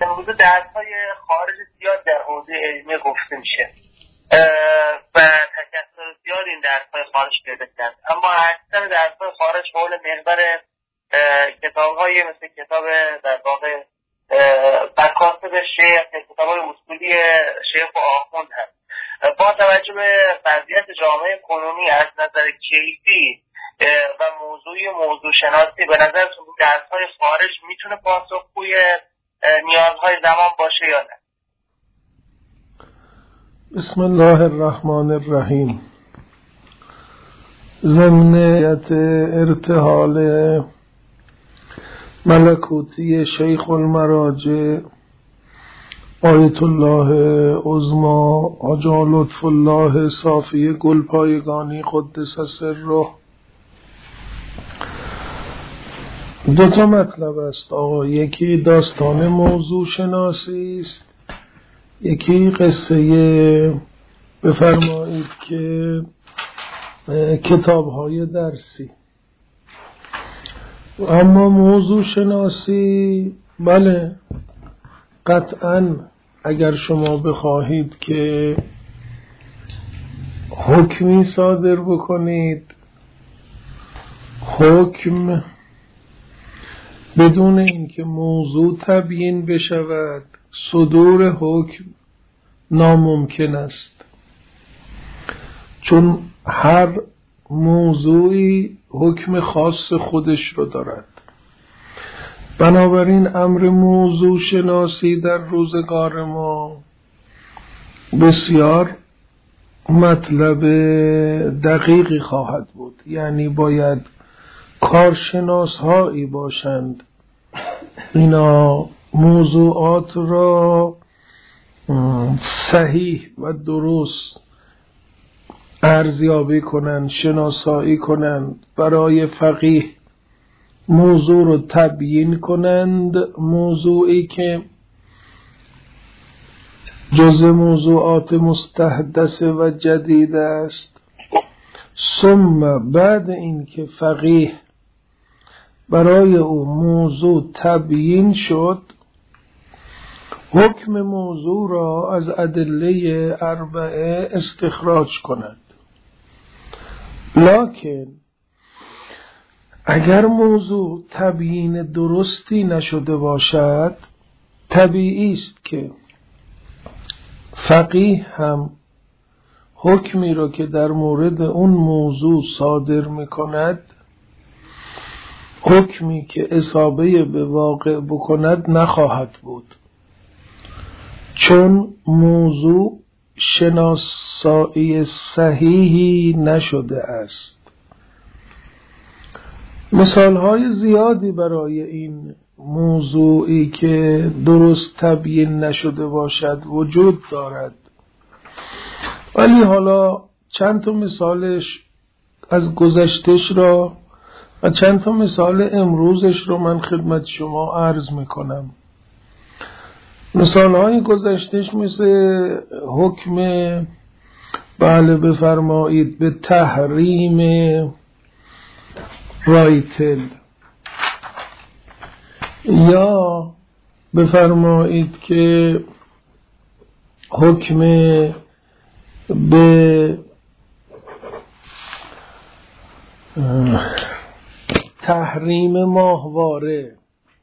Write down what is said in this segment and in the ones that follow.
امروز درس‌های خارج زیاد در حوزه علمی گفته میشه و تکثر زیاد این درس‌های خارج پیدا کرد، اما اکثر درس‌های خارج حول محور کتاب‌های مثل کتاب در واقع مکاسب شیخ یا کتاب‌های اصولی شیخ و آخوند هست. با توجه به وضعیت جامعه کنونی از نظر کیفی و موضوع شناسی به نظرتون درس‌های خارج میتونه پاسخگوی نیازهای زمان باشه یا نه؟ بسم الله الرحمن الرحیم. ضمنیت ارتحال ملکوتی شیخ المراجع آیت الله عظما حاجی لطف الله صافی گلپایگانی قدس سره دو تا مطلب است آقا. یکی داستان موضوع شناسی است، یکی قصه بفرمایید که کتاب‌های درسی. اما موضوع شناسی بله قطعاً اگر شما بخواهید که حکمی صادر بکنید، حکم بدون اینکه موضوع تبیین بشود صدور حکم ناممکن است، چون هر موضوعی حکم خاص خودش رو دارد. بنابراین امر موضوع شناسی در روزگار ما بسیار مطلب دقیقی خواهد بود، یعنی باید کارشناس هایی باشند اینا موضوعات را صحیح و درست ارزیابی کنند، شناسایی کنند، برای فقیه موضوع رو تبیین کنند، موضوعی که جزء موضوعات مستحدثه و جدید است. ثم بعد این که فقیه برای او موضوع تبیین شد، حکم موضوع را از ادله اربعه استخراج کند. لکن اگر موضوع تبیین درستی نشده باشد، طبیعی است که فقیه هم حکمی را که در مورد اون موضوع صادر میکند، حکمی که اصابه به واقع بکند نخواهد بود، چون موضوع شناسایی صحیحی نشده است. مثالهای زیادی برای این موضوعی که درست تبیین نشده باشد وجود دارد، ولی حالا چند تا مثالش از گذشتهش را و چند تا مثال امروزش رو من خدمت شما عرض میکنم. مثالهای گذشتهش مثل حکم بله بفرمایید به تحریم رایتل، یا بفرمایید که حکم به تحریم ماهواره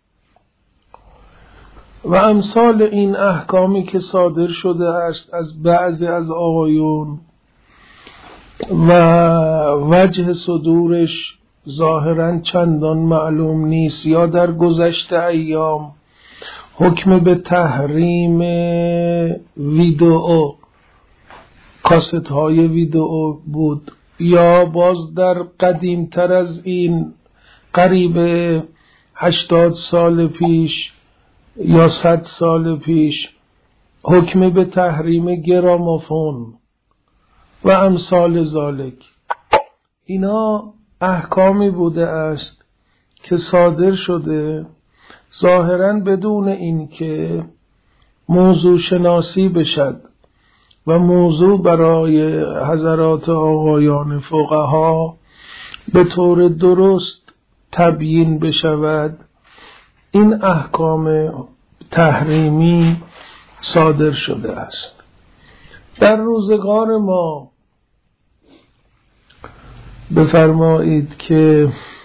و امثال این احکامی که صادر شده است از بعضی از آقایون و وجه صدورش ظاهراً چندان معلوم نیست، یا در گذشته ایام حکم به تحریم ویدئو، کاست های ویدئو بود، یا باز در قدیم تر از این قریب 80 سال پیش یا 100 سال پیش حکم به تحریم گرامافون و امثال ذالک. اینا احکامی بوده است که صادر شده ظاهراً بدون این که موضوع شناسی بشد و موضوع برای حضرات آقایان فقها به طور درست تبیین بشود. این احکام تحریمی صادر شده است. در روزگار ما بفرمایید که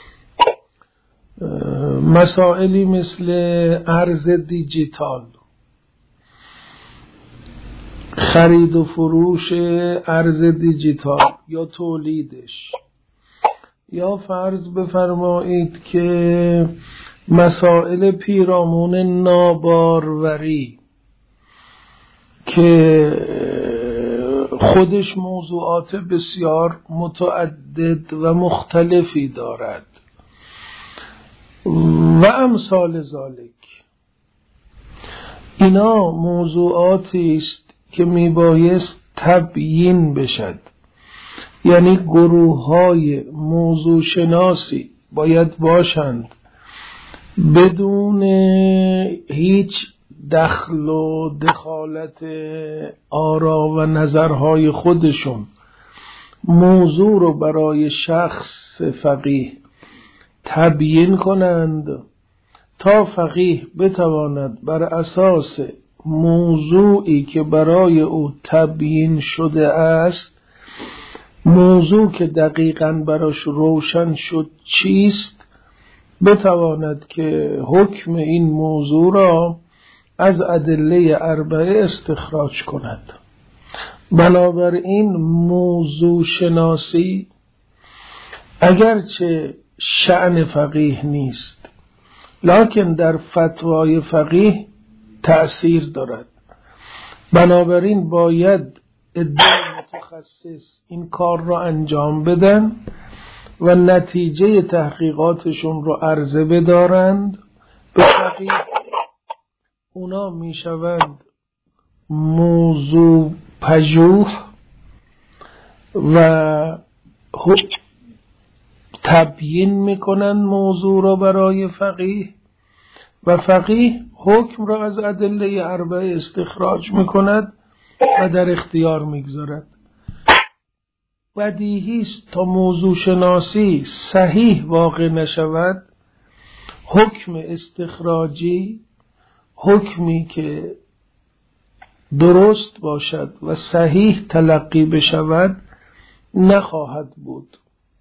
مسائلی مثل ارز دیجیتال، خرید و فروش ارز دیجیتال یا تولیدش، یا فرض بفرمایید که مسائل پیرامون ناباروری که خودش موضوعات بسیار متعدد و مختلفی دارد و امثال ذالک، اینا موضوعاتی است که میبایست تبیین بشد. یعنی گروه‌های موضوع شناسی باید باشند بدون هیچ دخل و دخالت آرا و نظرهای خودشون موضوع رو برای شخص فقیه تبیین کنند تا فقیه بتواند بر اساس موضوعی که برای او تبیین شده است، موضوع که دقیقاً براش روشن شد چیست، بتواند که حکم این موضوع را از ادله اربعه استخراج کند. بنابراین موضوع شناسی اگرچه شأن فقیه نیست، لکن در فتوای فقیه تأثیر دارد. بنابراین باید عده متخصص این کار را انجام بدن و نتیجه تحقیقاتشون رو عرضه بدارند به فقیه. اونا میشوند موضوع پژوه و تبیین میکنن موضوع را برای فقیه و فقیه حکم را از ادله اربعه استخراج میکند و در اختیار میگذارد. بدیهی است تا موضوع شناسی صحیح واقع نشود، حکم استخراجی، حکمی که درست باشد و صحیح تلقی بشود نخواهد بود.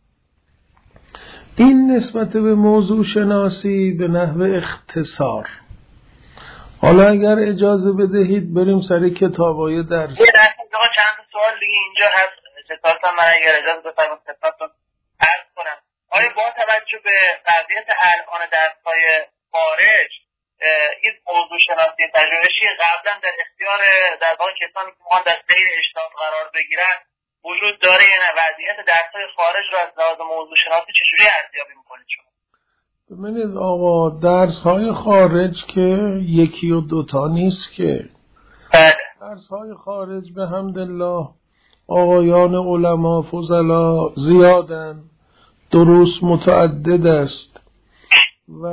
این نسبت به موضوع شناسی به نحو اختصار. حالا اگر اجازه بدهید بریم سر کتابای درس. چند سوال دیگه اینجا هست ستاتون، من اگر اجازه بفرمایید ستاتون عرض کنم. آیا با توجه به قضیت الان درس‌های خارج این موضوع شناسی پژوهشی قبلا در اختیار در واقع کسانی که میخوان در سیر اجتهاد قرار بگیرن وجود داره یا نه؟ وضعیت درس‌های خارج رو از لحاظ موضوع شناسی چجوری ارزیابی میکنید شما؟ ببینید آقا، درس‌های خارج که یکی و دوتا نیست که. درس‌های خارج به حمدالله آقایان علما فضلا زیادن، دروس متعدد است و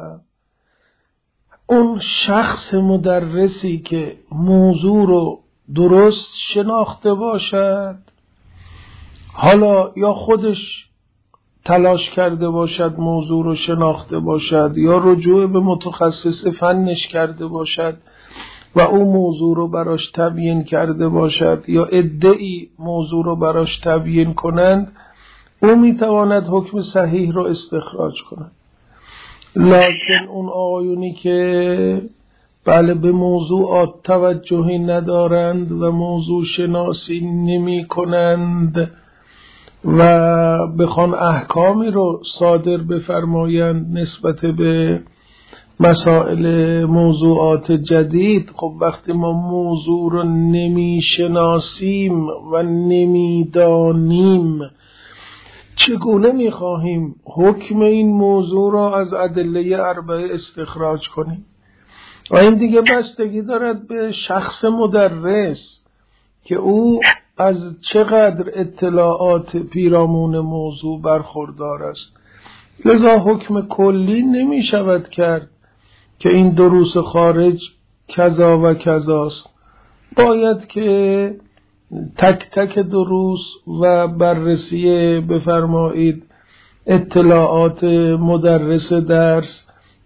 اون شخص مدرسی که موضوع رو درست شناخته باشد، حالا یا خودش تلاش کرده باشد موضوع رو شناخته باشد یا رجوع به متخصص فنش کرده باشد و او موضوع رو براش تبیین کرده باشد یا عده‌ای موضوع رو براش تبیین کنند، او میتواند حکم صحیح رو استخراج کند. لکن اون آقایونی که بله به موضوعات توجهی ندارند و موضوع شناسی نمی کنند و بخوان احکامی رو صادر بفرمایند نسبت به مسائل موضوعات جدید، خب وقتی ما موضوع رو نمی شناسیم و نمی دانیم چگونه می خواهیم حکم این موضوع را از ادله اربعه استخراج کنیم؟ و این دیگه بستگی دارد به شخص مدرس که او از چقدر اطلاعات پیرامون موضوع برخوردار است. لذا حکم کلی نمی شود کرد که این دروس خارج کذا و کذاست. باید که تک تک دروس و بررسی بفرمایید اطلاعات مدرس درس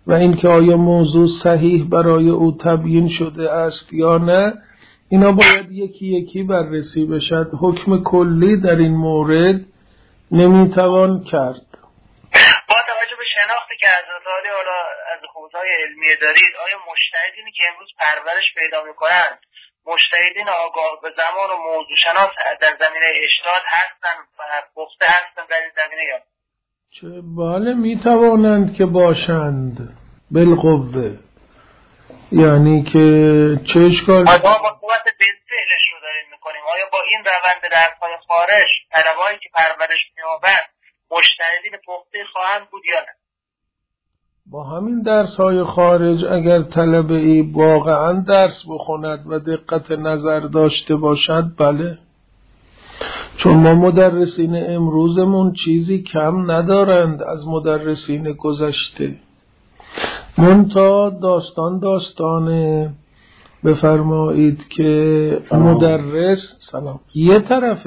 و اینکه آیا موضوع صحیح برای او تبیین شده است یا نه، اینا باید یکی یکی بررسی بشد. حکم کلی در این مورد نمیتوان کرد. با توجه به شناختی که حضرت عالی حالا از حوزه‌های علمی دارید، آیا مجتهدینی که امروز پرورش پیدا میکنند مجتهدین آگاه به زمان و موضوع شناس در زمینه اجتهاد هستن و پخته هستن در این زمینه یا؟ بله میتوانند که باشند بالقوه، یعنی که چه اشکال. ما با قوت بالفعلش رو داریم میکنیم. آیا با این روند درس‌های خارج طلبه‌ای که پرورش می‌یابند مجتهدین پخته خواهند بود یا نه؟ با همین درس‌های خارج اگر طلبه‌ای واقعا درس بخواند و دقت نظر داشته باشد، بله. چون ما مدرسین امروزمون چیزی کم ندارند از مدرسین گذشته. منتها داستان بفرمایید که مدرس سلام یه طرف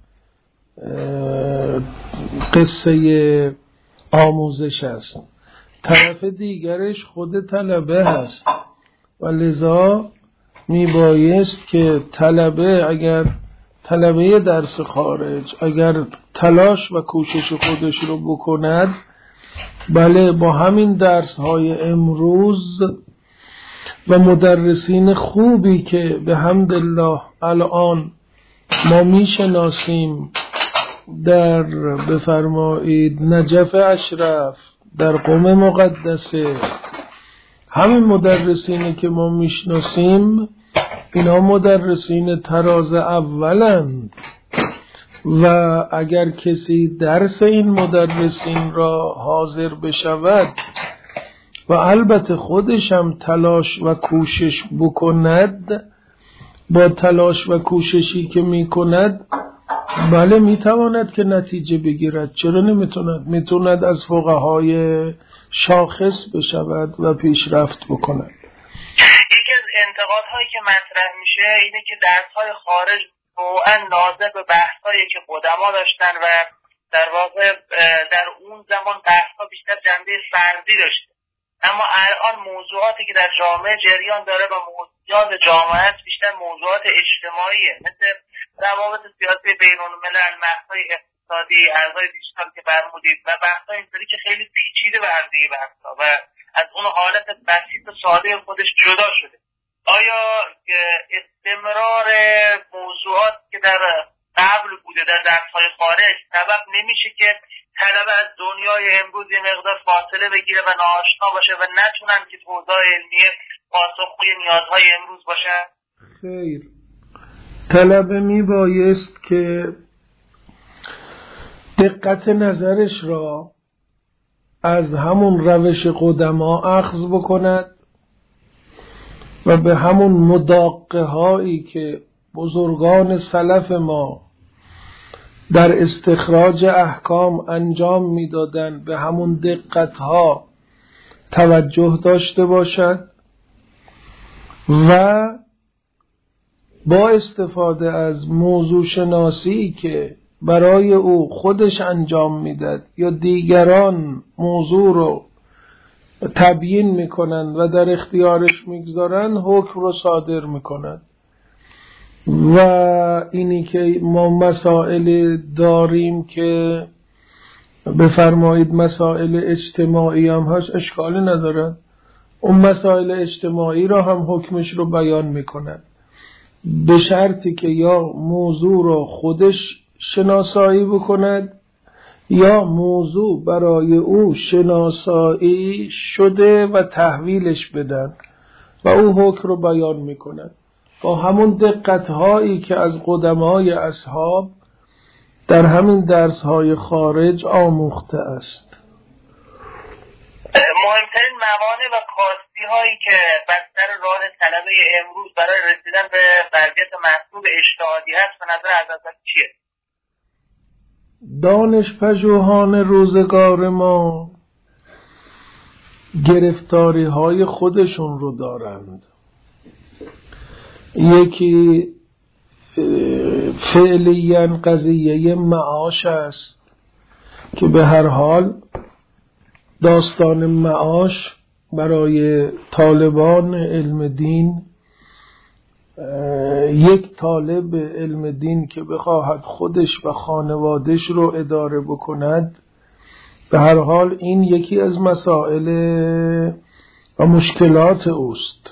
قصه آموزش است، طرف دیگرش خود طلبه هست و لذا میبایست که اگر طلبه درس خارج اگر تلاش و کوشش خودش رو بکند، بله با همین درس های امروز و مدرسین خوبی که به حمدالله الان ما میشناسیم در بفرمایید نجف اشرف، در قم مقدسه، همین مدرسینی که ما میشناسیم اینا مدرسین تراز اولند و اگر کسی درس این مدرسین را حاضر بشود و البته خودش هم تلاش و کوشش بکند، با تلاش و کوششی که میکند بله میتواند که نتیجه بگیرد. چرا نمیتوند؟ میتوند از فقهای شاخص بشود و پیشرفت بکند. یکی از انتقادهایی که مطرح میشه اینه که درس‌های خارج واقعا ناظر به بحث‌هایی که قدما داشتن و در واقع در اون زمان بحث‌ها بیشتر جنبه فردی داشته، اما الان موضوعاتی که در جامعه جریان داره و موضوعات جامعه است بیشتر موضوعات اجتماعیه، مثل روابط سیاسی بین‌الملل، بحث‌های اقتصادی، ارزهای دیجیتال که فرمودید و بحث‌های اینطوری که خیلی پیچیده به هم دیگه بحث‌ها و از اون حالت بسیط و ساده خودش جدا شده. آیا استمرار موضوعات که در قبل بوده در درس‌های خارج سبب نمیشه که طلبه از دنیای امروز یه مقدار فاصله بگیره و ناآشنا باشه و نتونن که حوزه علمی پاسخگوی نیازهای امروز باشن؟ خیر، طلبه میبایست که دقت نظرش را از همون روش قدما اخذ بکند و به همون مداقه هایی که بزرگان سلف ما در استخراج احکام انجام میدادند به همون دقت ها توجه داشته باشد و با استفاده از موضوع شناسی که برای او خودش انجام میداد یا دیگران موضوع رو تبیین میکنند و در اختیارش میگذارند، حکم رو صادر میکنند. و اینی که ما مسائل داریم که بفرمایید مسائل اجتماعی هم هست، اشکالی ندارد، اون مسائل اجتماعی را هم حکمش رو بیان میکنند، به شرطی که یا موضوع رو خودش شناسایی بکند یا موضوع برای او شناسایی شده و تحویلش بدن و او حکم رو بیان میکند با همون دقت‌هایی که از قدمای اصحاب در همین درس‌های خارج آموخته است. مهمترین موانع و کاستی هایی که بستر راه طلبه امروز برای رسیدن به وضعیت محسوب اجتهادی هست به نظر حضرت چیه؟ دانش پژوهان روزگار ما گرفتاری های خودشون رو دارند. یکی فعلیاً قضیه معاش است که به هر حال داستان معاش برای طالبان علم دین، یک طالب علم دین که بخواهد خودش و خانوادش رو اداره بکند، به هر حال این یکی از مسائل و مشکلات اوست.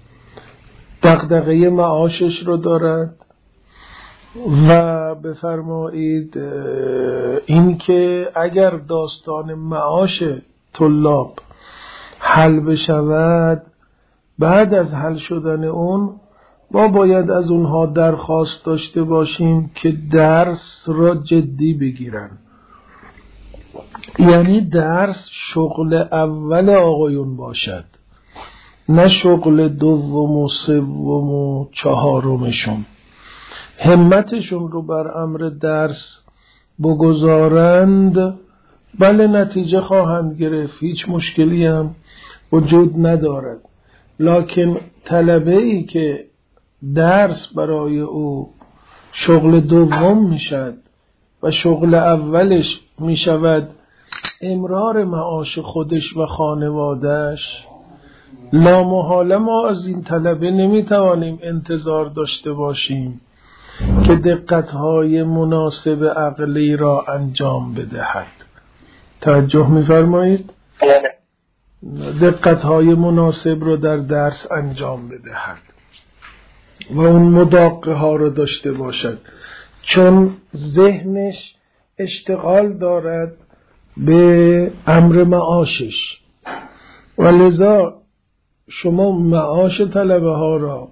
دغدغه معاشش رو دارد و بفرمایید این که اگر داستان معاش طلاب حل بشود، بعد از حل شدن اون ما باید از اونها درخواست داشته باشیم که درس را جدی بگیرن. یعنی درس شغل اول آقایون باشد، نه شغل دوم و سوم و چهارمشون. همتشون رو بر امر درس بگذارند، بله نتیجه خواهند گرفت، هیچ مشکلی هم وجود ندارد. لکن طلبه‌ای که درس برای او شغل دوم میشد و شغل اولش میشود امرار معاش خودش و خانوادهش، لامحاله ما از این طلبه نمیتوانیم انتظار داشته باشیم که دقتهای مناسب عقلی را انجام بدهد. توجه می‌فرمایید؟ دقتهای مناسب را در درس انجام بدهد و اون مداقه ها رو داشته باشد، چون ذهنش اشتغال دارد به امر معاشش. و لذا شما معاش طلبه ها را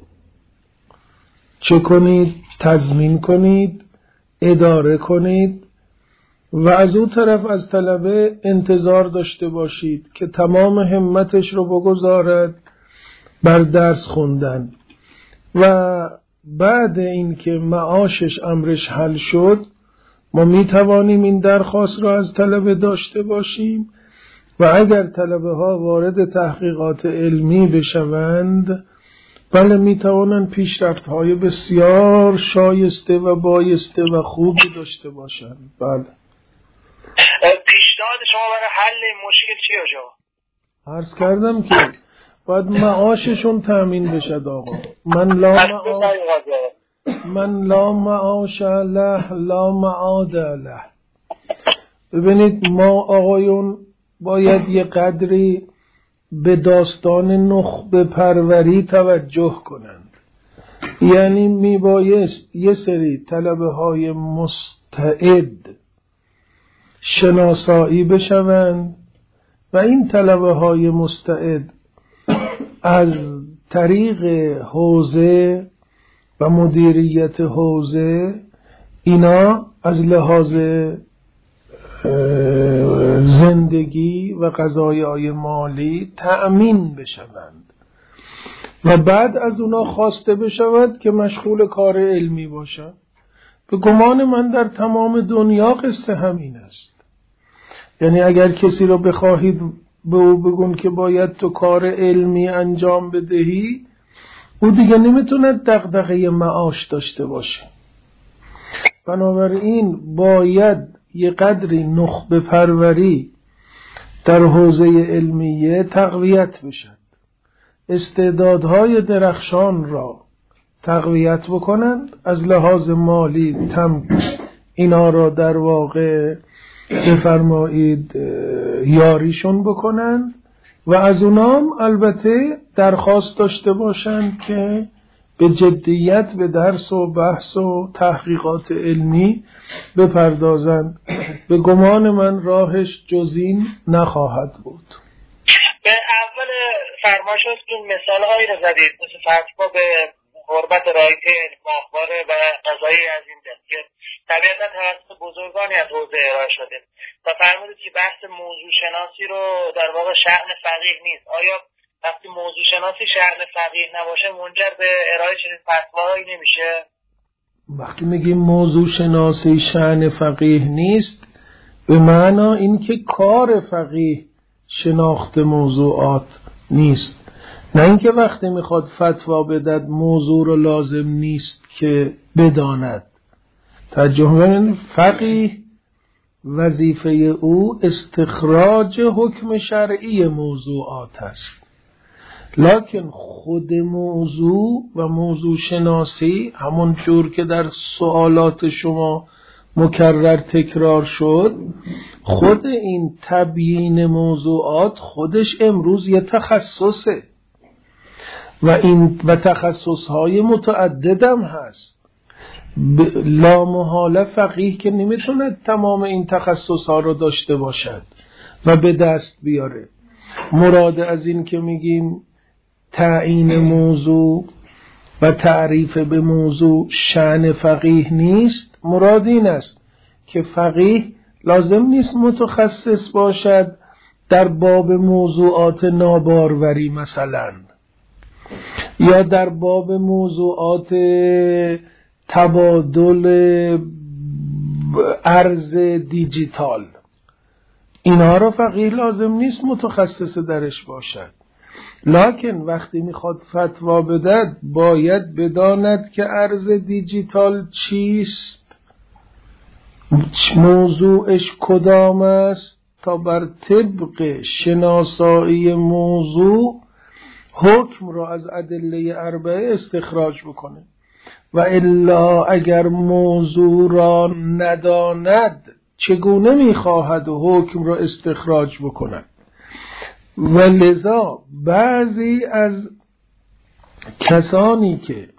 چه کنید؟ تضمین کنید، اداره کنید و از اون طرف از طلبه انتظار داشته باشید که تمام همتش رو بگذارد بر درس خوندن و بعد اینکه معاشش امرش حل شد ما می توانیم این درخواست را از طلبه داشته باشیم و اگر طلبه ها وارد تحقیقات علمی بشوند، بله می توانند پیشرفت های بسیار شایسته و بایسته و خوبی داشته باشند. بله. پیشنهاد شما برای حل این مشکل چیه آقا؟ عرض کردم که باید معاششون تأمین بشد آقا. من لا معاش له لا معاد له. ببینید ما آقایون باید یه قدری به داستان نخبه پروری توجه کنند. یعنی میبایست یه سری طلبه های مستعد شناسایی بشوند و این طلبه های مستعد از طریق حوزه و مدیریت حوزه اینا از لحاظ زندگی و قضایای مالی تأمین بشوند و بعد از اونا خواسته بشود که مشغول کار علمی باشند. به گمان من در تمام دنیا قصه همین است. یعنی اگر کسی رو بخواهید به او بگون که باید تو کار علمی انجام بدهی، او دیگه نمیتونه دغدغه معاش داشته باشه. بنابراین باید یه قدری نخبه پروری در حوزه علمیه تقویت بشد، استعدادهای درخشان را تقویت بکنند، از لحاظ مالی اینا را در واقع بفرمایید یاریشون بکنند و از اونام البته درخواست داشته باشند که به جدیت به درس و بحث و تحقیقات علمی بپردازند. به گمان من راهش جز این نخواهد بود. به اول فرمایشاتون مثال هایی رو زدید، مثل فتوا به غربت رایته ماهواره و قضایی از این دست که طبیعتا توسط بزرگانی از حوزه ارائه شده و فرمودید که بحث موضوع شناسی رو در واقع شأن فقیه نیست. آیا وقتی موضوع شناسی شأن فقیه نباشه منجر به ارائه چنین فتواهایی نمیشه؟ وقتی میگیم موضوع شناسی شأن فقیه نیست، به معنا این که کار فقیه شناخت موضوعات نیست، نه اینکه وقتی میخواد فتوا بدهد موضوع رو لازم نیست که بداند. توجه کنید، فقیه وظیفه او استخراج حکم شرعی موضوعات است، لکن خود موضوع و موضوع شناسی همون جور که در سوالات شما مکرر تکرار شد، خود این تبیین موضوعات خودش امروز یه تخصصه و تخصصهای متعددم هست. لا محاله فقیه که نمیتونه تمام این تخصصها رو داشته باشد و به دست بیاره. مراد از این که میگیم تعیین موضوع و تعریف به موضوع شأن فقیه نیست، مراد این است که فقیه لازم نیست متخصص باشد در باب موضوعات ناباروری مثلا، یا در باب موضوعات تبادل ارز دیجیتال. اینها را فقیه لازم نیست متخصص درش باشد، لکن وقتی میخواد فتوا بدهد باید بداند که ارز دیجیتال چیست، موضوعش کدام است، تا بر طبق شناسایی موضوع حکم را از ادله اربعه استخراج بکنه. و الا اگر موضوع را نداند چگونه میخواهد حکم را استخراج بکند؟ و لذا بعضی از کسانی که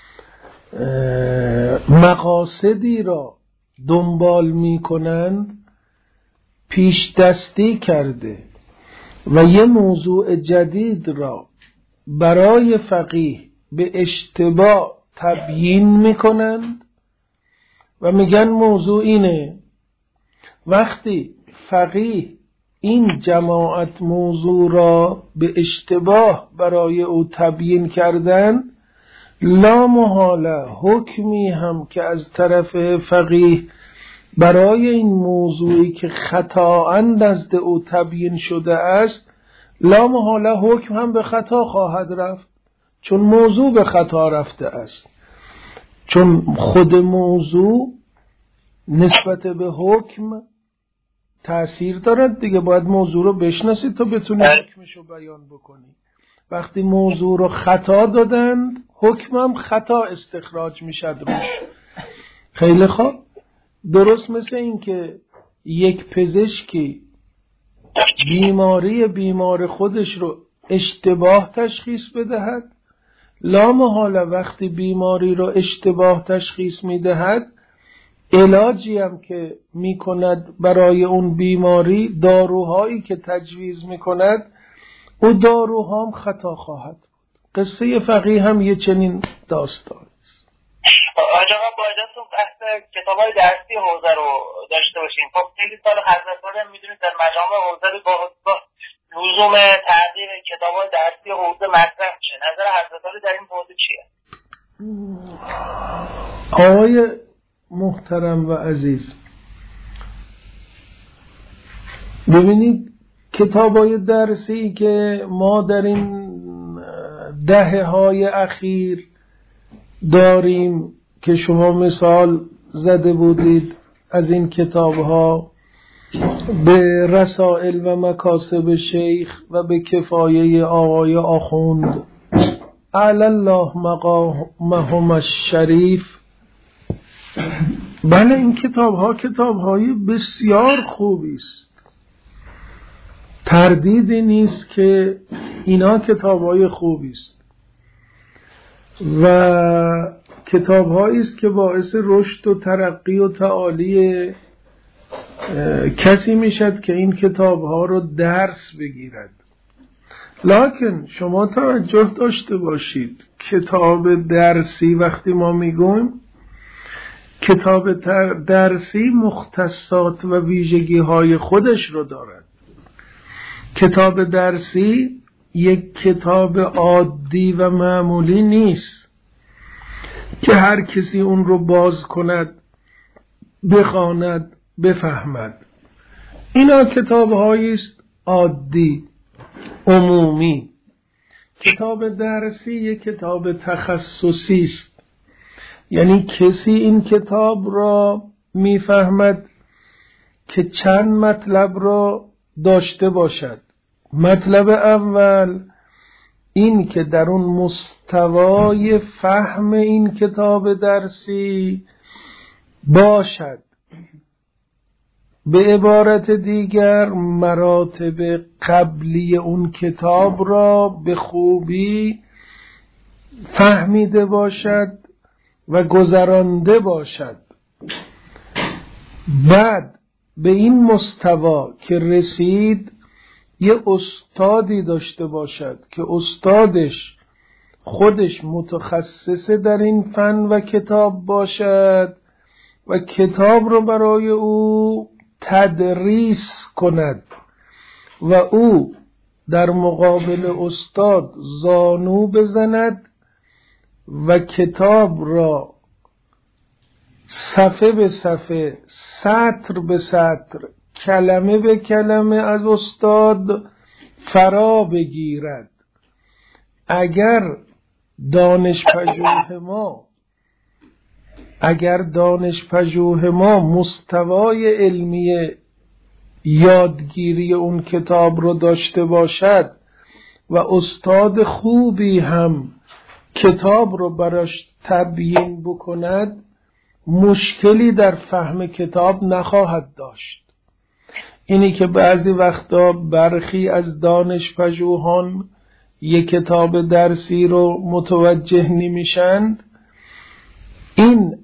مقاصدی را دنبال می کنند پیش دستی کرده و یه موضوع جدید را برای فقیه به اشتباه تبیین می کنند و میگن موضوع اینه. وقتی فقیه این جماعت موضوع را به اشتباه برای او تبیین کردن، لا محاله حکمی هم که از طرف فقیه برای این موضوعی که خطااً نزد او تبیین شده است، لا محاله حکم هم به خطا خواهد رفت، چون موضوع به خطا رفته است. چون خود موضوع نسبت به حکم تأثیر دارد دیگه، باید موضوع رو بشناسی تا بتونی حکمشو بیان بکنی. وقتی موضوع رو خطا دادند حکمم خطا استخراج میشد روش. خیلی خوب، درست مثل این که یک پزشکی بیمار خودش رو اشتباه تشخیص بدهد، لا محاله وقتی بیماری رو اشتباه تشخیص میدهد علاجی هم که میکند برای اون بیماری، داروهایی که تجویز میکند، او داروها هم خطا خواهد بود. قصه فقیه هم یه چنین داستان است. آقا بایدتون بحث کتابای درسی حوزه رو داشته باشیم. خب خیلی سال حضرت هم میدونید در مجامع حوزه رو با لزوم تغییر کتابای درسی حوزه مطرح میشه. نظر حضرت در این موضوع چیه؟ آقای محترم و عزیز، ببینید کتابای درسی که ما در این دهه‌های اخیر داریم که شما مثال زده بودید از این کتاب‌ها، به رسائل و مکاسب شیخ و به کفایه آقای آخوند اعلی الله مقامهم الشریف، بله این کتاب‌های بسیار خوبی است، تردیدی نیست که اینا کتاب‌های خوبی است و کتاب‌هایی است که باعث رشد و ترقی و تعالی کسی میشد که این کتاب‌ها رو درس بگیرد. لکن شما توجه داشته باشید، کتاب درسی وقتی ما میگویم کتاب درسی مختصات و ویژگی‌های خودش رو دارد. کتاب درسی یک کتاب عادی و معمولی نیست که هر کسی اون رو باز کند، بخواند، بفهمد. اینا کتاب‌هایی است عادی، عمومی. کتاب درسی یک کتاب تخصصی است، یعنی کسی این کتاب را میفهمد که چند مطلب را داشته باشد. مطلب اول این که در اون مستوای فهم این کتاب درسی باشد. به عبارت دیگر مراتب قبلی اون کتاب را به خوبی فهمیده باشد و گذرانده باشد. بعد به این مستوا که رسید یه استادی داشته باشد که استادش خودش متخصص در این فن و کتاب باشد و کتاب رو برای او تدریس کند و او در مقابل استاد زانو بزند و کتاب را صفحه به صفحه، سطر به سطر، کلمه به کلمه از استاد فرا بگیرد. اگر دانش پژوه ما مستوای علمی یادگیری اون کتاب رو داشته باشد و استاد خوبی هم کتاب رو براش تبیین بکند، مشکلی در فهم کتاب نخواهد داشت. اینی که بعضی وقتا برخی از دانش پژوهان یک کتاب درسی رو متوجه نمیشند، این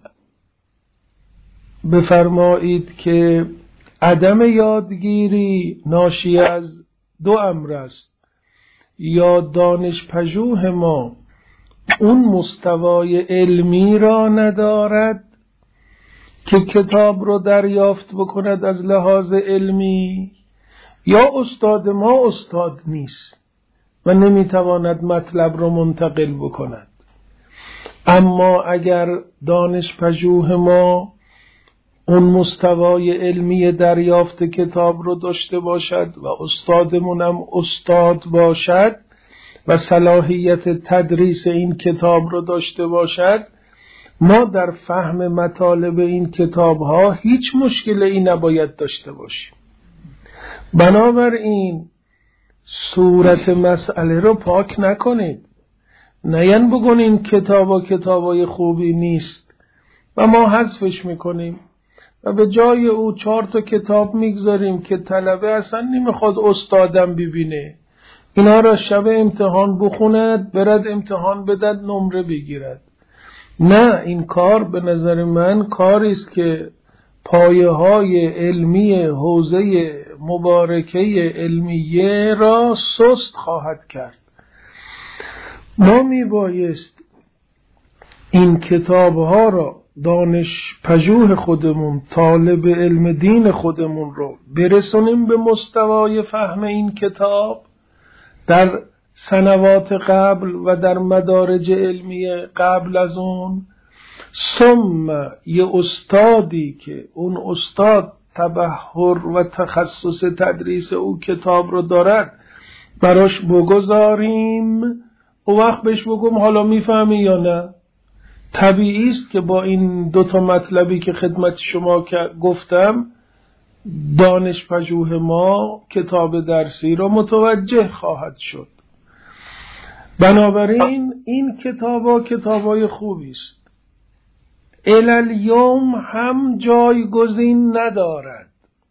بفرمایید که عدم یادگیری ناشی از دو امر است. یا دانش پژوه ما اون مستوای علمی را ندارد که کتاب رو دریافت بکند از لحاظ علمی، یا استاد ما استاد نیست و نمیتواند مطلب رو منتقل بکند. اما اگر دانش پژوه ما اون مستوای علمی دریافت کتاب رو داشته باشد و استادمونم استاد باشد و صلاحیت تدریس این کتاب رو داشته باشد، ما در فهم مطالب این کتاب ها هیچ مشکلی نباید داشته باشیم. بنابراین صورت مسئله رو پاک نکنید. نیان بگون این کتابای خوبی نیست و ما حذفش میکنیم و به جای او 4 کتاب میگذاریم که طلبه اصلا نمیخواد استادم ببینه، اینا را شب امتحان بخوند، برد امتحان بدد، نمره بگیرد. نه، این کار به نظر من کاری است که پایه های علمی حوزه مبارکه علمیه را سست خواهد کرد. ما میبایست این کتاب ها را دانش پژوه خودمون، طالب علم دین خودمون رو برسونیم به مستوای فهم این کتاب در سنوات قبل و در مدارج علمی قبل از اون. ثم یه استادی که اون استاد تبحر و تخصص تدریس او کتاب رو دارد براش بگذاریم، او وقت بهش بگم حالا میفهمی یا نه. طبیعی است که با این 2 مطلبی که خدمت شما گفتم دانش پژوه ما کتاب درسی رو متوجه خواهد شد. بنابراین این کتابای خوبی است. الالیوم هم جایگزین ندارد،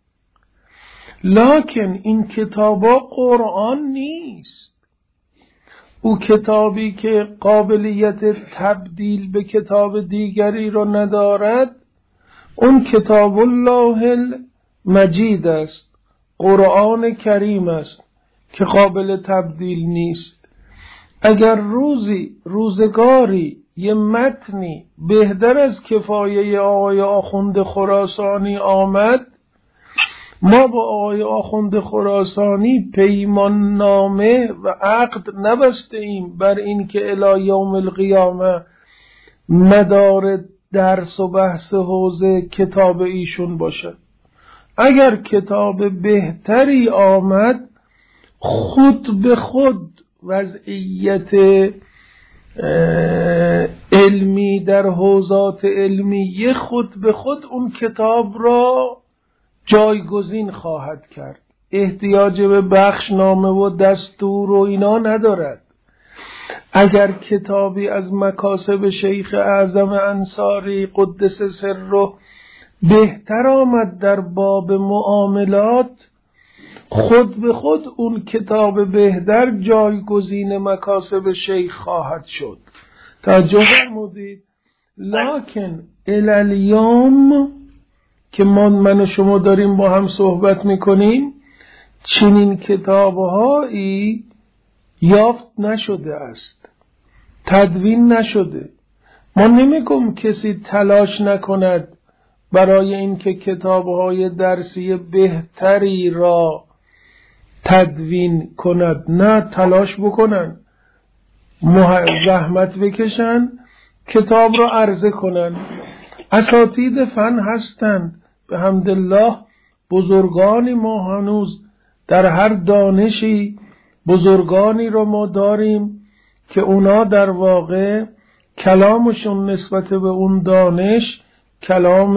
لکن این کتابا قرآن نیست. او کتابی که قابلیت تبدیل به کتاب دیگری رو ندارد، اون کتاب الله المجید است، قرآن کریم است که قابل تبدیل نیست. اگر روزگاری یه متنی بهتر از کفایه آقای آخوند خراسانی آمد، ما با آقای آخوند خراسانی پیمان نامه و عقد نبسته ایم بر این که الی یوم القیامه مدار درس و بحث حوزه کتاب ایشون باشد. اگر کتاب بهتری آمد، خود به خود وضعیت علمی در حوزات علمیه خود به خود اون کتاب را جایگزین خواهد کرد. احتیاج به بخشنامه و دستور و اینا ندارد. اگر کتابی از مکاسب شیخ اعظم انصاری قدس سره بهتر آمد در باب معاملات، خود به خود اون کتاب بهتر جایگزین مکاسب شیخ خواهد شد. توجه فرمودید؟ لکن الالیوم که من و شما داریم با هم صحبت میکنیم، چنین کتابهایی یافت نشده است، تدوین نشده. ما نمیگم کسی تلاش نکند برای اینکه کتابهای درسی بهتری را تدوین کند، نه، تلاش بکنن، زحمت بکشن، کتاب را عرضه کنن. اساتید فن هستند به حمدالله، بزرگانی ما هنوز در هر دانشی بزرگانی رو ما داریم که اونا در واقع کلامشون نسبت به اون دانش کلام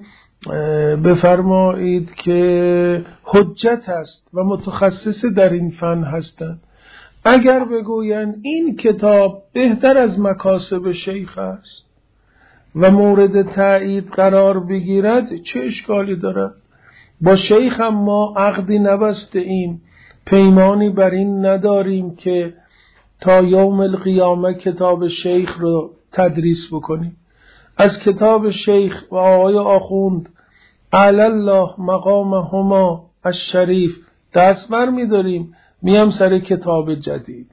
بفرمایید که حجت است و متخصص در این فن هستند. اگر بگوین این کتاب بهتر از مکاسب شیخ است و مورد تایید قرار بگیرد، چه اشکالی دارد؟ با شیخ هم ما عقدی نبسته ایم، پیمانی بر این نداریم که تا یوم القیامه کتاب شیخ رو تدریس بکنیم. از کتاب شیخ و آقای آخوند علی الله مقامهما الشریف دست بر می‌داریم، میام سر کتاب جدید.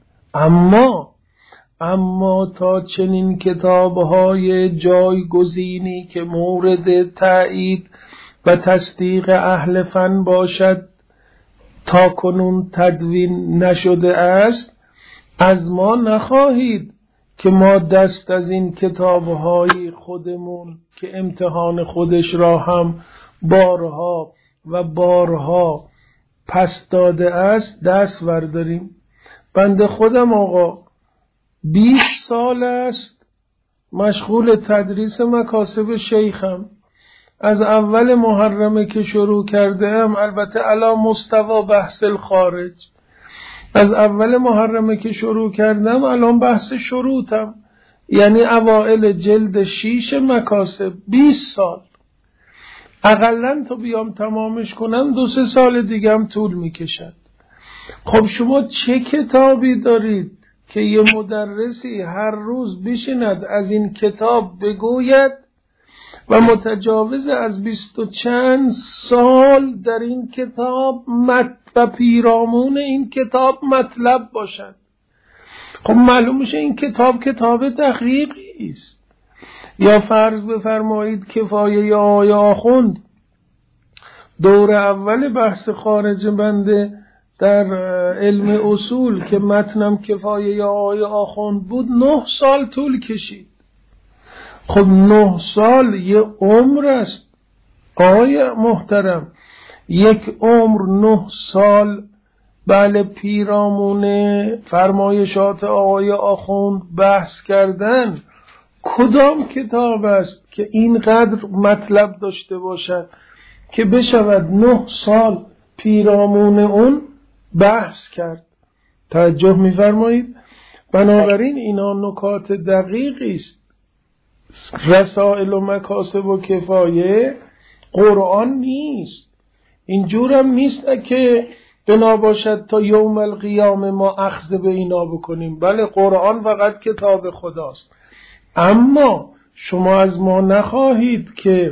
اما تا چنین کتاب‌های جایگزینی که مورد تایید و تصدیق اهل فن باشد تا کنون تدوین نشده است، از ما نخواهید که ما دست از این کتاب‌های خودمون که امتحان خودش را هم بارها و بارها پس داده است دست برداریم. بنده خودم آقا 20 سال است مشغول تدریس مکاسب شیخم. از اول محرمه که شروع کردم، البته علی مستوی بحث الخارج، از اول محرمه که شروع کردم الان بحث شروطم، یعنی اوائل جلد 6 مکاسب. 20 سال اقلن تا بیام تمامش کنم 2-3 سال دیگه هم طول میکشد. خب شما چه کتابی دارید که یه مدرسی هر روز بشیند از این کتاب بگوید و متجاوز از 20 و چند سال در این کتاب و پیرامون این کتاب مطلب باشد؟ خب معلوم میشه این کتاب دقیقی است. یا فرض بفرمایید کفایه آقای آخوند، دور اول بحث خارج بنده در علم اصول که متنم کفایه آقای آخوند بود 9 سال طول کشید. خب 9 سال یه عمر است آقای محترم، یک عمر 9 سال. بله، پیرامون فرمایشات آقای آخوند بحث کردن. کدام کتاب است که اینقدر مطلب داشته باشد که بشود 9 سال پیرامون اون بحث کرد؟ توجه می‌فرمایید؟ بنابراین اینا نکات دقیقی است. رسائل و مکاسب و کفایه قرآن نیست. اینجورم نیست که بنا باشد تا یوم القیامه ما اخذ به اینا بکنیم. بله، قرآن فقط کتاب خداست. اما شما از ما نخواهید که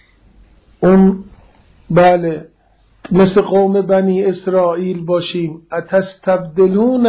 اون بله مثل قوم بنی اسرائیل باشیم. اتستبدلون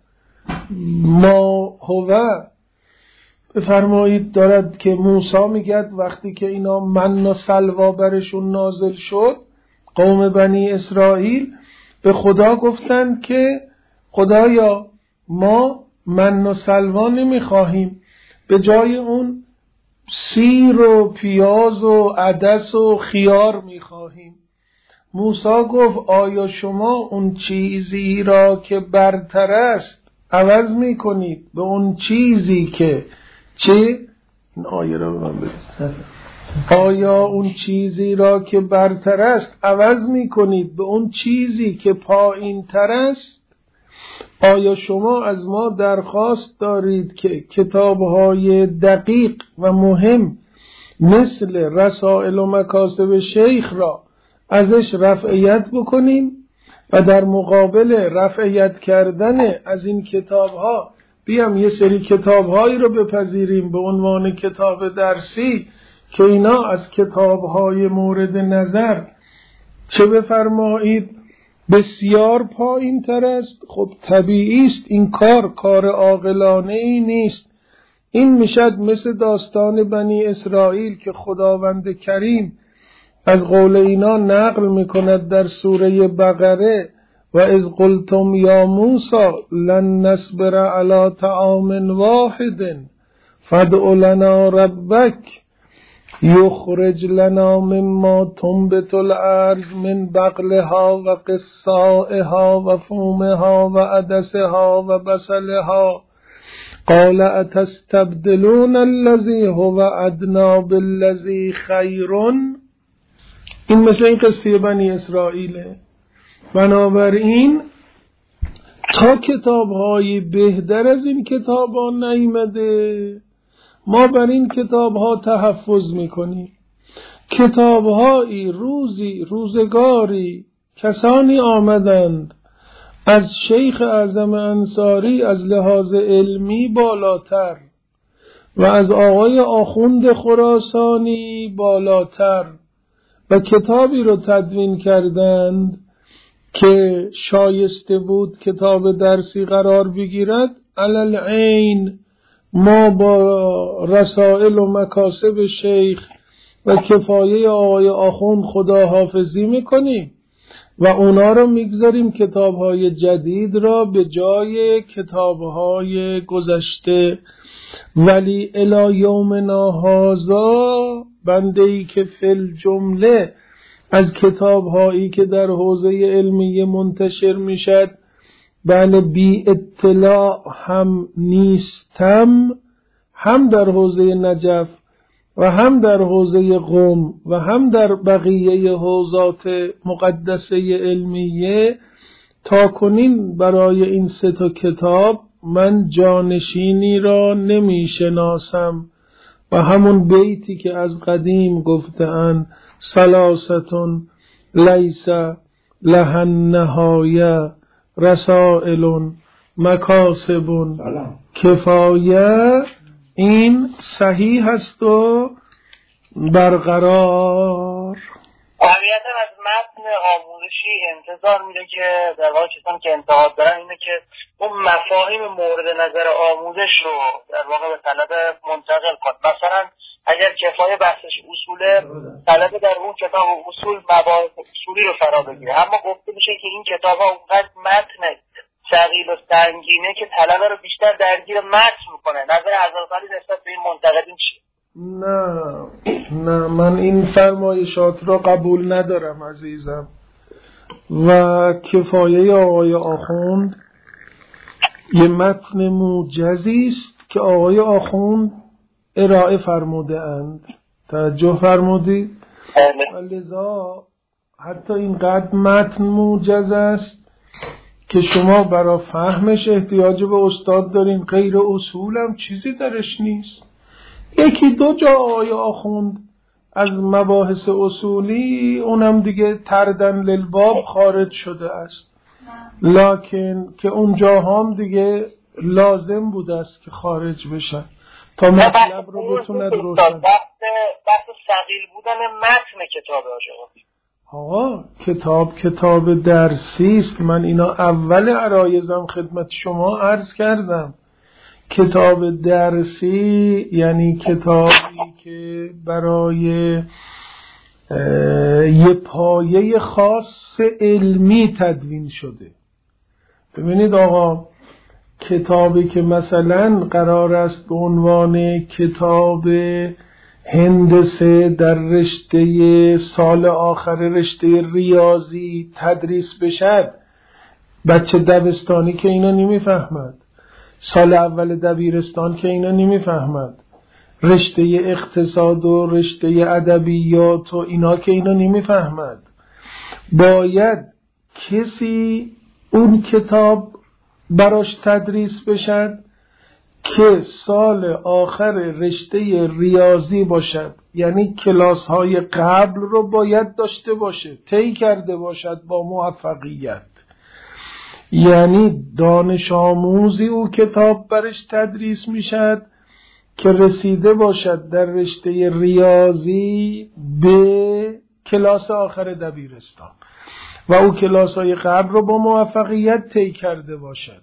ما هو، بفرمایید دارد که موسی میگه وقتی که اینا من و سلوا برشون نازل شد، قوم بنی اسرائیل به خدا گفتند که خدایا ما من و سلوا نمیخواهیم، به جای اون سیر و پیاز و عدس و خیار میخواهیم. موسی گفت آیا شما اون چیزی را که برتر است عوض میکنید به اون چیزی که چه؟ این آیه را به من بدید. آیا اون چیزی را که برتر است عوض می کنید به اون چیزی که پایین تر است؟ آیا شما از ما درخواست دارید که کتاب‌های دقیق و مهم مثل رسائل و مکاسب شیخ را ازش رفعیت بکنیم و در مقابل رفعیت کردن از این کتاب‌ها بیام یه سری کتاب‌هایی رو بپذیریم به عنوان کتاب درسی که اینا از کتاب‌های مورد نظر چه بفرمایید بسیار پایین تر است؟ خب طبیعی است این کار عاقلانه ای نیست. این میشد مثل داستان بنی اسرائیل که خداوند کریم از قول اینا نقل میکند در سوره بقره و اذ قلتم یا موسی لن نصبر علی طعام واحد فادع لنا ربک یخرج لنا مما تنبت الارض من بقلها و قثائها و فومها و عدسها و بصلها قال اتستبدلون الذی هو ادنی بالذی خیر. این مثل این قصه بنی اسرائیله. بنابراین تا کتاب‌های بهتر از این کتاب‌ها نیامده ما بر این کتاب‌ها تحفظ می‌کنیم. کتاب‌هایی روزگاری کسانی آمدند از شیخ اعظم انصاری از لحاظ علمی بالاتر و از آقای آخوند خراسانی بالاتر و کتابی رو تدوین کردند که شایسته بود کتاب درسی قرار بگیرد. علل عین ما با رسائل و مکاسب شیخ و کفایه آقای آخوند خداحافظی میکنیم و اونا رو میگذاریم کتابهای جدید را به جای کتابهای گذشته. ولی الی یومنا هذا بنده‌ای که فی الجمله از کتابهایی که در حوزه علمی منتشر میشد بله بی اطلاع هم نیستم، هم در حوزه نجف و هم در حوزه قم و هم در بقیه حوزات مقدسه علمیه. تا کنین برای این 3 کتاب من جانشینی را نمی شناسم و همون بیتی که از قدیم گفته‌اند ثلاثة لیس لها النهایه رسائل مکاسب کفایه، این صحیح است و برقرار. طبیعتا از متن آموزشی انتظار میره که در واقع کسانی که انتقاد دارن اینه که اون مفاهیم مورد نظر آموزش رو در واقع به طلبه منتقل کنه. مثلا اگر کفایه بحثش اصوله، طلبه در اون کتاب اصول مباحث اصولی رو فرا بگیره. اما گفته میشه که این کتاب ها اونقدر متن ثقیل و سنگینه که طلبه رو بیشتر درگیر متن میکنه. نظر حضرت علی نسبت به این منتقدین چیه؟ نه من این فرمایشات را قبول ندارم عزیزم. و کفایه آقای آخوند یه متن موجزی است که آقای آخوند ارائه فرموده اند. توجه فرمودید؟ لذا حتی اینقدر متن موجز است که شما برای فهمش احتیاج به استاد دارین. غیر اصولم چیزی درش نیست. 1-2 جا آقای آخوند از مباحث اصولی اونم دیگه تردن للباب خارج شده است، لکن که اونجا هم دیگه لازم بوده است که خارج بشن تا مطلب رو بتونه روشن. بحث ثقیل بودن متن کتاب آقا کتاب درسی است. من اینا اول عرایزم خدمت شما عرض کردم. کتاب درسی یعنی کتابی که برای یه پایه خاص علمی تدوین شده. ببینید آقا، کتابی که مثلا قرار است به عنوان کتاب هندسه در رشته سال آخر رشته ریاضی تدریس بشد، بچه دبستانی که اینا نمیفهمد، سال اول دبیرستان که اینا نمیفهمد، رشته اقتصاد و رشته ادبیات و اینا که اینو نمیفهمد. باید کسی اون کتاب براش تدریس بشد که سال آخر رشته ریاضی باشد، یعنی کلاس های قبل رو باید داشته باشه، طی کرده باشد با موفقیت. یعنی دانش آموزی او کتاب برش تدریس میشد که رسیده باشد در رشته ریاضی به کلاس آخر دبیرستان و او کلاس های قبل رو با موفقیت طی کرده باشد.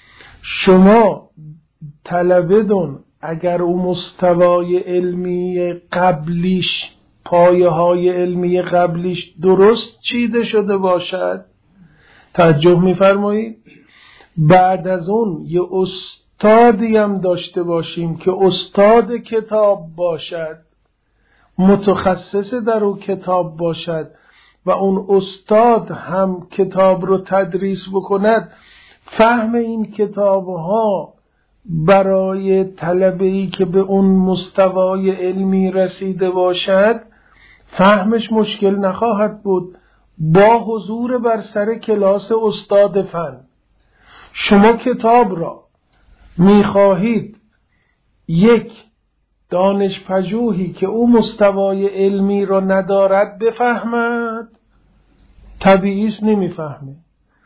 شما طلبه دون اگر او مستوای علمی قبلیش، پایه های علمی قبلیش درست چیده شده باشد، توجه می‌فرمایید، بعد از اون یه استادی هم داشته باشیم که استاد کتاب باشد، متخصص در اون کتاب باشد و اون استاد هم کتاب رو تدریس بکند. فهم این کتاب‌ها برای طلبه‌ای که به اون مستوای علمی رسیده باشد فهمش مشکل نخواهد بود با حضور بر سر کلاس استاد فن. شما کتاب را می‌خواهید یک دانش پژوهی که او مستوای علمی را ندارد بفهمد، طبیعی است نمیفهمه،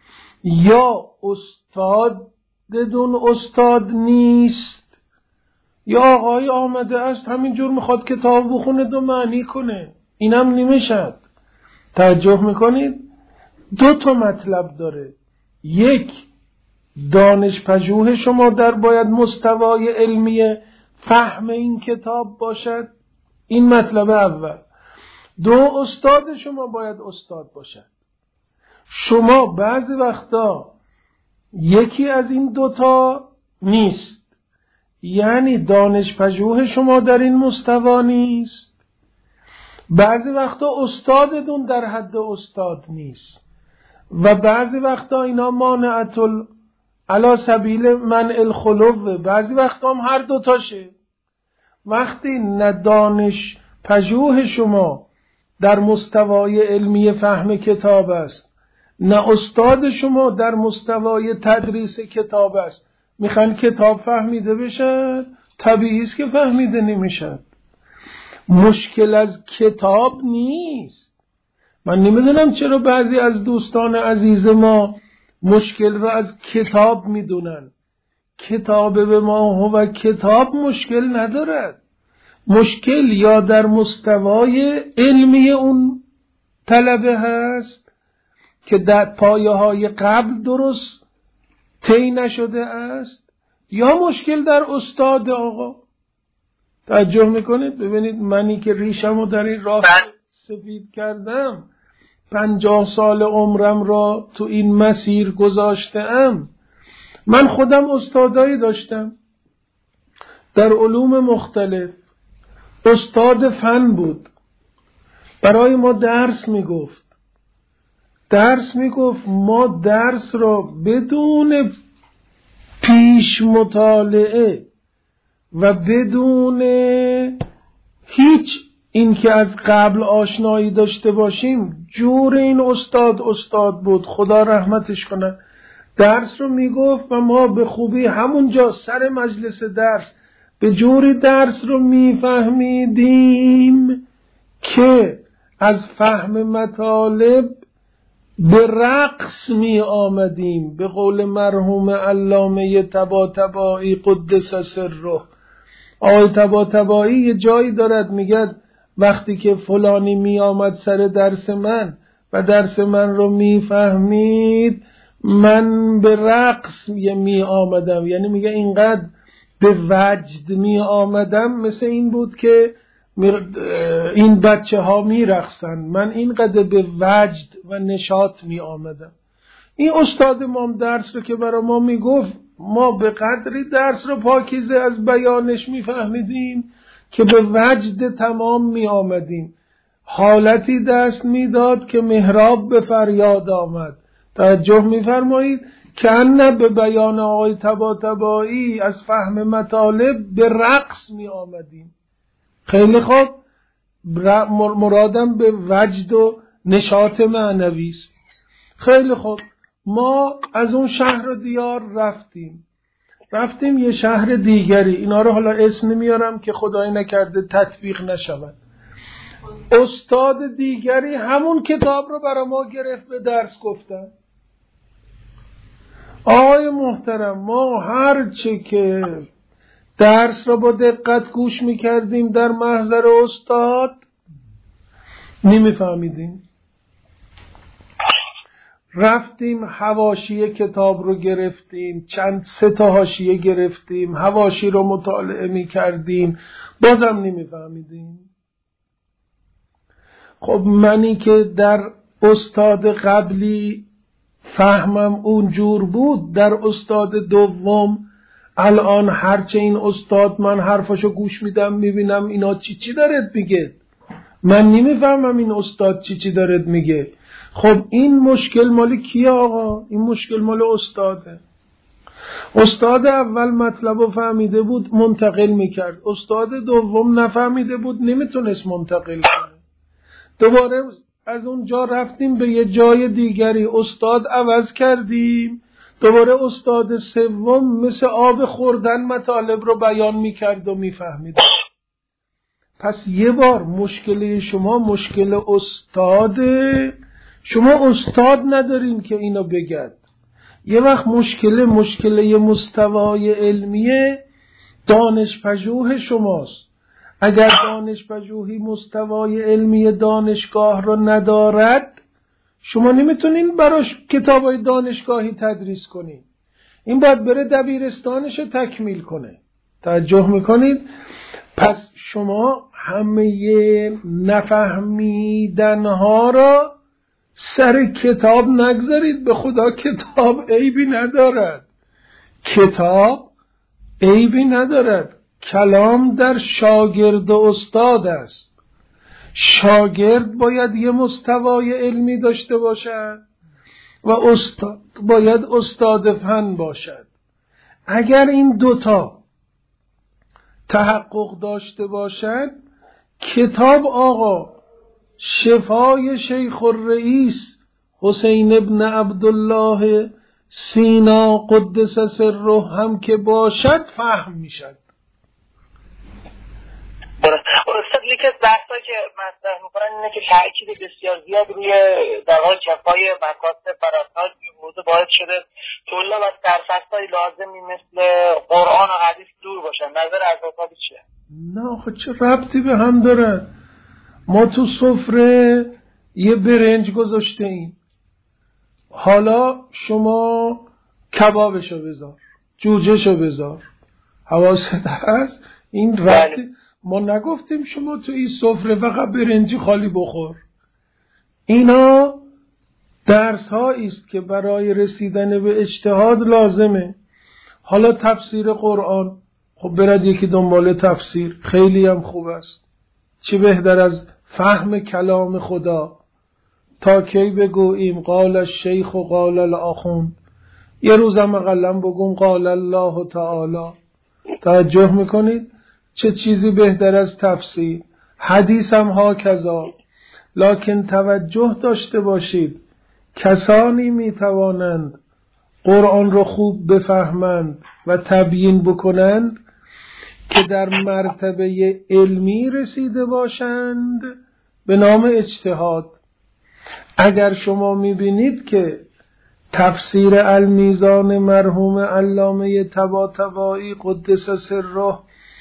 یا استاد بدون استاد نیست، یا آقای آمده است همینجور میخواد کتاب بخونه دو معنی کنه، اینم نمیشد. توجه میکنید؟ دو تا مطلب داره. یک، دانش پژوه شما در باید مستوای علمی فهم این کتاب باشد، این مطلب اول. دو، استاد شما باید استاد باشد. شما بعضی وقتا یکی از این دوتا نیست، یعنی دانش پژوه شما در این مستوا نیست، بعضی وقتا استادتون در حد استاد نیست و بعضی وقتا اینا مانعت علی سبیل منع الخلو، بعضی وقتا هم هر دوتاشه. وقتی نه دانش پژوه شما در مستوای علمی فهم کتاب است، نه استاد شما در مستوای تدریس کتاب است، میخوان کتاب فهمیده بشه، طبیعی است که فهمیده نمیشه. مشکل از کتاب نیست. من نمیدونم چرا بعضی از دوستان عزیز ما مشکل را از کتاب میدونن. کتاب به ما و کتاب مشکل ندارد. مشکل یا در مستوای علمی اون طلبه هست که در پایه های قبل درست طی نشده است، یا مشکل در استاد. آقا توجه میکنید؟ ببینید منی که ریشمو در این راه سفید کردم، 50 سال عمرم را تو این مسیر گذاشتم. من خودم استادایی داشتم در علوم مختلف. استاد فن بود، برای ما درس میگفت. ما درس را بدون پیش مطالعه و بدون هیچ این که از قبل آشنایی داشته باشیم، جور این استاد بود، خدا رحمتش کنه، درس رو میگفت و ما به خوبی همونجا سر مجلس درس به جوری درس رو میفهمیدیم که از فهم مطالب به رقص می آمدیم. به قول مرحوم علامه طباطبایی قدس سره، آقای طباطبایی یه جایی دارد میگه وقتی که فلانی می آمد سر درس من و درس من رو می فهمید، من به رقص می آمدم. یعنی میگه اینقدر به وجد می آمدم، مثل این بود که این بچه ها می رقصن، من اینقدر به وجد و نشاط می آمدم. این استاد ما درس رو که برای ما می گفت، ما به قدری درس رو پاکیزه از بیانش می فهمیدیم که به وجد تمام می آمدیم. حالتی دست می داد که محراب به فریاد آمد. توجه می فرمایید؟ که نه به بیان آقای طباطبایی از فهم مطالب به رقص می آمدیم. خیلی خوب، مرادم به وجد و نشاط معنوی است. خیلی خوب، ما از اون شهر و دیار رفتیم یه شهر دیگری، اینا رو حالا اسم نمیارم که خدای نکرده تطبیق نشود. استاد دیگری همون کتاب رو برای ما گرفت به درس گفتن. آقای محترم، ما هر چه که درس را با دقت گوش میکردیم در محضر استاد نمیفهمیدیم. رفتیم حواشی کتاب رو گرفتیم، سه تا حاشیه گرفتیم، حواشی رو مطالعه میکردیم، بازم نمیفهمیدیم. خب منی که در استاد قبلی فهمم اونجور بود، در استاد دوم الان هرچه این استاد من حرفاشو گوش میدم میبینم اینا چی دارد میگه، من نمیفهمم این استاد چی دارد میگه. خب این مشکل مال کیه آقا؟ این مشکل مال استاده. استاد اول مطلب رو فهمیده بود منتقل میکرد، استاد دوم نفهمیده بود نمیتونست منتقل کنه. دوباره از اونجا رفتیم به یه جای دیگری، استاد عوض کردیم، دوباره استاد سوم مثل آب خوردن مطالب رو بیان میکرد و میفهمید. پس یه بار مشکل شما مشکل استاده، شما استاد ندارین که اینو بگد. یه وقت مشکل یه مستوای علمیه دانش پژوه شماست. اگر دانش پژوهی مستوای علمی دانشگاه رو ندارد، شما نمیتونین براش کتابای دانشگاهی تدریس کنین. این باید بره دبیرستانش تکمیل کنه. توجه میکنید؟ پس شما همه نفهمیدنها را سر کتاب نگذارید. به خدا کتاب عیبی ندارد، کتاب عیبی ندارد. کلام در شاگرد و استاد است. شاگرد باید یه مستوای علمی داشته باشد و استاد باید استاد فن باشد. اگر این دوتا تحقق داشته باشد، کتاب آقا شفای شیخ الرئیس حسین ابن عبدالله سینا قدس سره هم که باشد فهم میشد. استاد یکی از بحثایی که مطرح میکنن اینه که تأکید بسیار زیاد روی در واقع جفای مکاتب براساس موضوع باعث شده که طلاب از سرفصل‌های لازمی مثل قرآن و حدیث دور باشن. نظر از چیه؟ نه آخه چه ربطی به هم داره؟ ما تو سفره یه برنج گذاشته ایم، حالا شما کبابشو بذار، جوجهشو بذار، حواست هست؟ این ربطی ما نگفتیم شما تو این سفره فقط برنجی خالی بخور. اینا درس هایی است که برای رسیدن به اجتهاد لازمه. حالا تفسیر قرآن، خب برد یکی دنبال تفسیر، خیلی هم خوب است. چه بهتر از فهم کلام خدا؟ تا کی بگوییم قال الشیخ و قال الاخوند؟ یه روزم اقلم بگم قال الله تعالی. توجه میکنید؟ چه چیزی بهتر از تفسیر؟ حدیث هم ها کذا. لکن توجه داشته باشید، کسانی میتوانند قرآن رو خوب بفهمند و تبیین بکنند که در مرتبه علمی رسیده باشند به نام اجتهاد. اگر شما میبینید که تفسیر المیزان مرحوم علامه طباطبایی قدس سره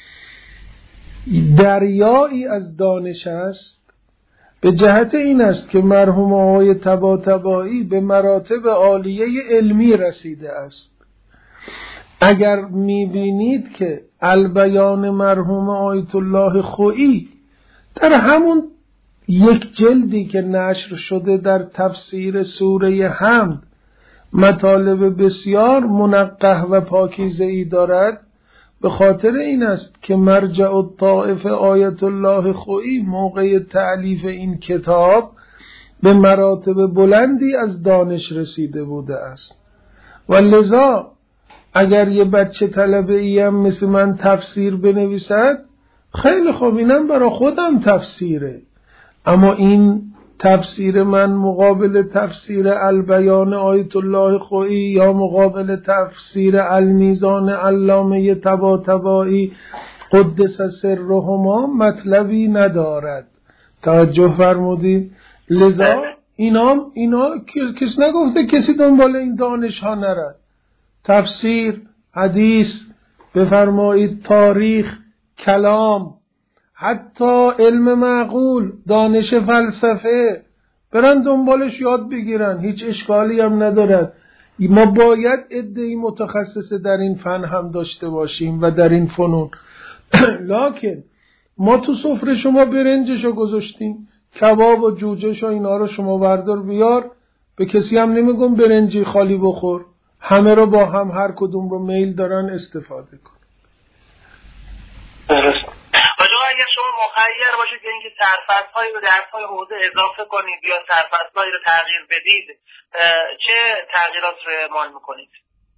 دریایی از دانش است، به جهت این است که مرحوم آقای طباطبایی به مراتب عالیه علمی رسیده است. اگر میبینید که البیان مرحوم آیت الله خویی در همون یک جلدی که نشر شده در تفسیر سوره حمد مطالب بسیار منقح و پاکیزه‌ای دارد، به خاطر این است که مرجع الطائفه آیت الله خویی موقع تألیف این کتاب به مراتب بلندی از دانش رسیده بوده است. و لذا اگر یه بچه طلبه ایم مثل من تفسیر بنویسد، خیلی خوب، اینم برای خودم تفسیره، اما این تفسیر من مقابل تفسیر البیان آیت الله خویی یا مقابل تفسیر المیزان علامه طباطبایی قدس سرهما مطلبی ندارد. توجه فرمودید؟ لذا اینا کس نگفته کسی دنبال این دانش ها نرد. تفسیر، حدیث، بفرمایید تاریخ، کلام، حتی علم معقول، دانش فلسفه، برن دنبالش یاد بگیرن، هیچ اشکالی هم ندارد. ما باید عده‌ای متخصص در این فن هم داشته باشیم و در این فنون. لکن ما تو سفره شما برنجشو گذاشتیم، کباب و جوجهش و اینا رو شما بردار بیار، به کسی هم نمیگم برنجی خالی بخور، همه رو با هم هر کدوم رو میل دارن استفاده کن. آجا اگر شما مخیر باشید که اینکه سرفصل‌هایی رو درس‌های حوزه اضافه کنید یا سرفصل‌هایی رو تغییر بدید، چه تغییرات رو اعمال میکنید؟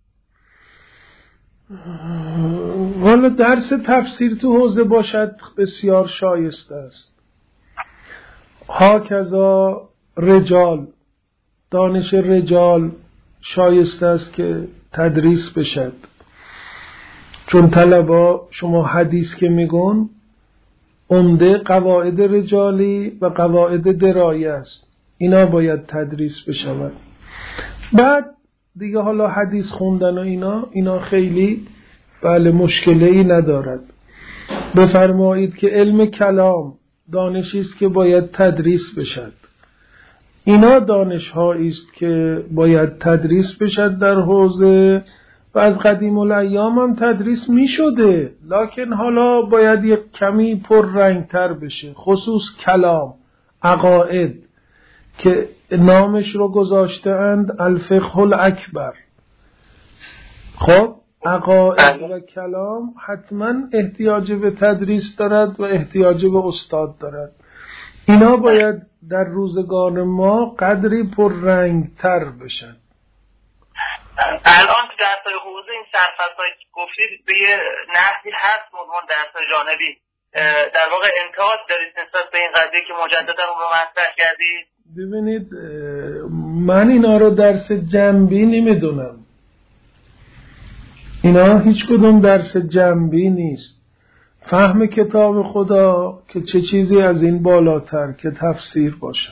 والا درس تفسیر تو حوزه باشد بسیار شایسته است. هاکذا رجال، دانش رجال شایسته است که تدریس بشد، چون طلبا شما حدیث که میگن عمده قواعد رجالی و قواعد درایه است، اینا باید تدریس بشود. بعد دیگه حالا حدیث خوندن و اینا خیلی بله مشکلی ندارد. بفرمایید که علم کلام دانشی است که باید تدریس بشد. اینا دانش هایی است که باید تدریس بشد در حوزه و از قدیم الایام هم تدریس می شده، لکن حالا باید یک کمی پر رنگ تر بشه، خصوص کلام، عقاید که نامش رو گذاشته اند الفقه الاکبر. خب عقاید و کلام حتما احتیاج به تدریس دارد و احتیاج به استاد دارد. اینا باید در روزگار ما قدری پر رنگ تر بشن. الان تو درس‌های حوزه این سرفصل‌هایی که گفتید به یه نحوی هست عنوان درس‌های جانبی، در واقع انتقاد دارید نسبت به این قضیه که مجددا اون رو مطرح کردید؟ ببینید من اینا رو درس جنبی نمیدونم، اینا هیچ کدوم درس جنبی نیست. فهم کتاب خدا که چه چیزی از این بالاتر که تفسیر باشه.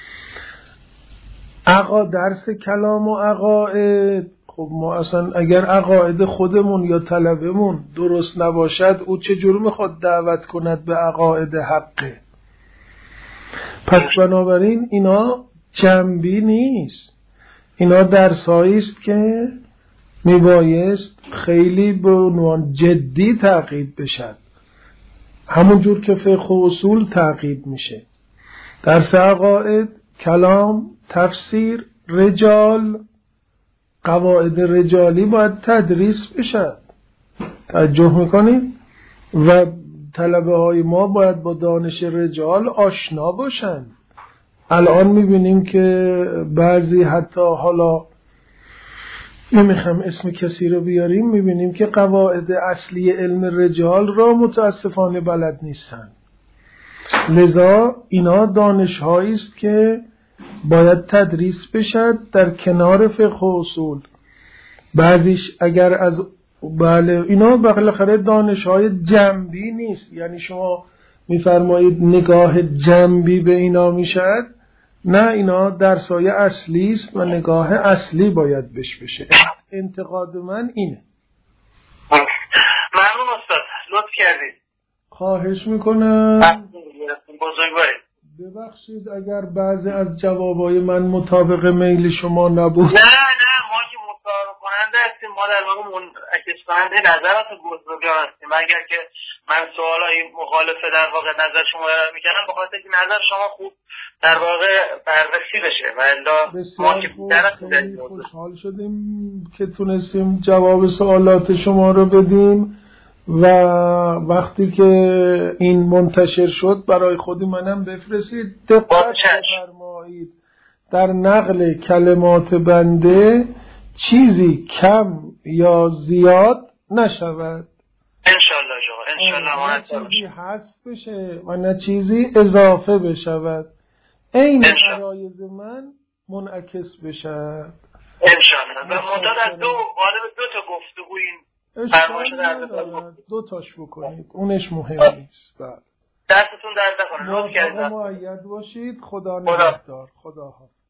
درس کلام و عقاید، خب ما اصلا اگر عقاید خودمون یا طلبمون درست نباشد او چجور میخواد دعوت کند به عقاید حقه؟ پس بنابراین اینا جنبی نیست، اینا درسایی است که میبایست خیلی به عنوان جدی تعقیب بشد، همون جور که فقه و اصول تعقیب میشه. درس عقاید، کلام، تفسیر، رجال، قواعد رجالی باید تدریس بشد. توجه میکنید؟ و طلبه های ما باید با دانش رجال آشنا باشن. الان میبینیم که بعضی حتی حالا نمیخوام اسم کسی رو بیاریم، میبینیم که قواعد اصلی علم رجال را متاسفانه بلد نیستن. لذا اینا دانش هایی است که باید تدریس بشد در کنار فقه و اصول. بعضیش اگر از اینا بالاخره دانش های جنبی نیست، یعنی شما میفرمایید نگاه جنبی به اینا میشد، نه، اینا درسای اصلی است و نگاه اصلی باید بشه. انتقاد من اینه. ممنون استاد، لطف کردید. خواهش میکنم. بزرگوارید. ببخشید اگر بعضی از جوابای من مطابق میل شما نبود. نه ما که مصاحبه کننده هستیم، ما در واقع منعکس کننده نظرات بزرگوار هستیم. اگر که من سوالای مخالف در واقع نظر شما رو میکنم به خاطر که نظر شما خوب در واقع بررسی بشه و الا ما که خیلی خوشحال شدیم که تونستیم جواب سوالات شما رو بدیم و وقتی که این منتشر شد برای خود منم بفرستید. دقت فرمایید در نقل کلمات بنده چیزی کم یا زیاد نشود. انشالله جا انشالله نه چیزی حذف بشه و نه چیزی اضافه بشود. این عرایض من منعکس بشود انشالله. و مدت از غالب 2 تا گفتگو این فرمایش در 2 تاش بکنید، اونش مهم نیست. دستتون درد نکنه. موفق و مؤید باشید. خدا نگهدار. خدا حافظ.